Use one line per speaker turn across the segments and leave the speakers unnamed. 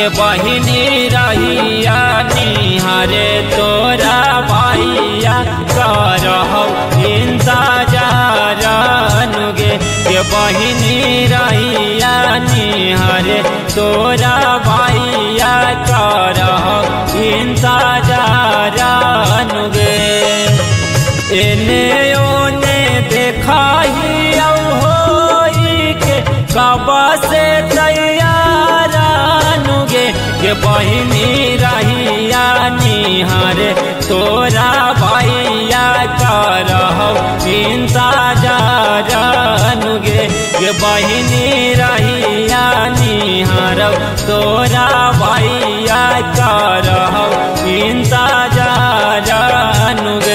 के बहिनी रहिया निहारे तोरा भैया करहु इंतजार नुगे के बहिनी रहिया निहारे तोरा भैया करहु इंतजार नुगे एने ओने देखाही होई के कब से तैयार नुगे के बहिनी रहिया निहारे तोरा भैया करहु इंतजार नुगे के बहिनी रहिया निहारौ तोरा भैया करहु इंतजार नुगे।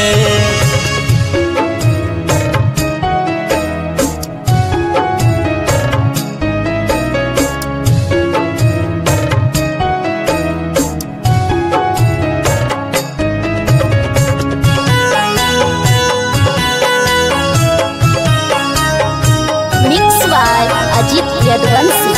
अजीत यदुवंशी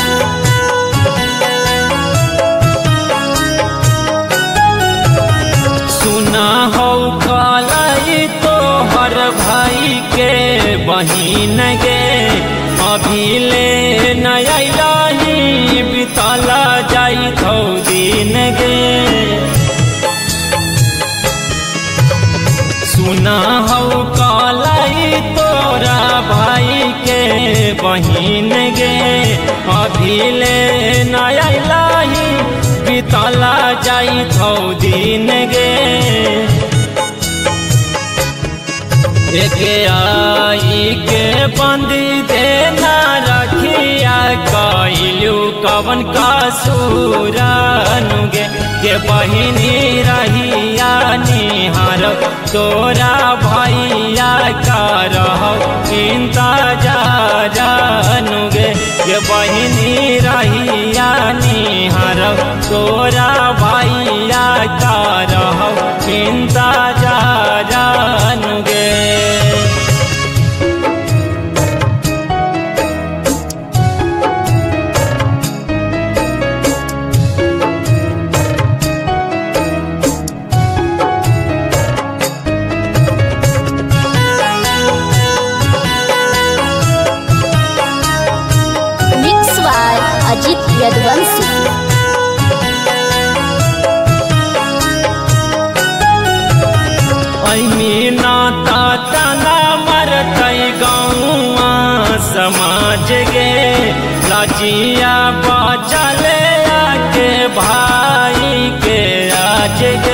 सुना हो कलाई तो हर भाई के बहिन गे अभी ले नही बितला जाई थो दिन गे सुना हो कलाई तोरा भाई के बहिन गे अभी ले नही बितला जाई थो दिन गे एक आई के बंदी देना रखिया कैलू कवन का सूरनुगे के बहिनी रहिया निहार तोरा भैया करहु इंतजार नुगे के बहिनी रहिया निहार तोरा भैया करहु इंतजार नुगे।
अजीत यदुवंशी
नाता तना मरतई गौआ समाज गे लजिया बचले के भाई के आज गे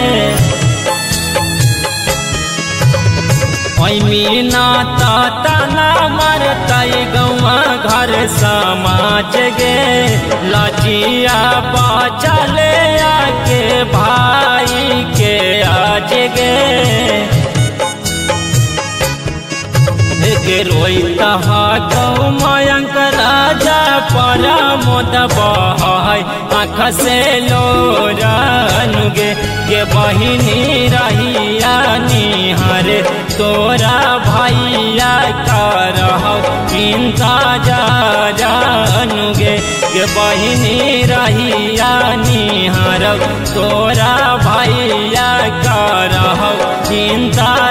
नाता तना मरतई गौआ घर समाज गे लजिया बचले के भाई के आज गे रोईता गौ मयंक राजा परमोद बहाय आँख से लोरानुगे के बहिनी रहिया निहारे तोरा भैया करहु इंतजार नुगे के बहिनी रहिया निहारौ तोरा भैया करहु इंतजार।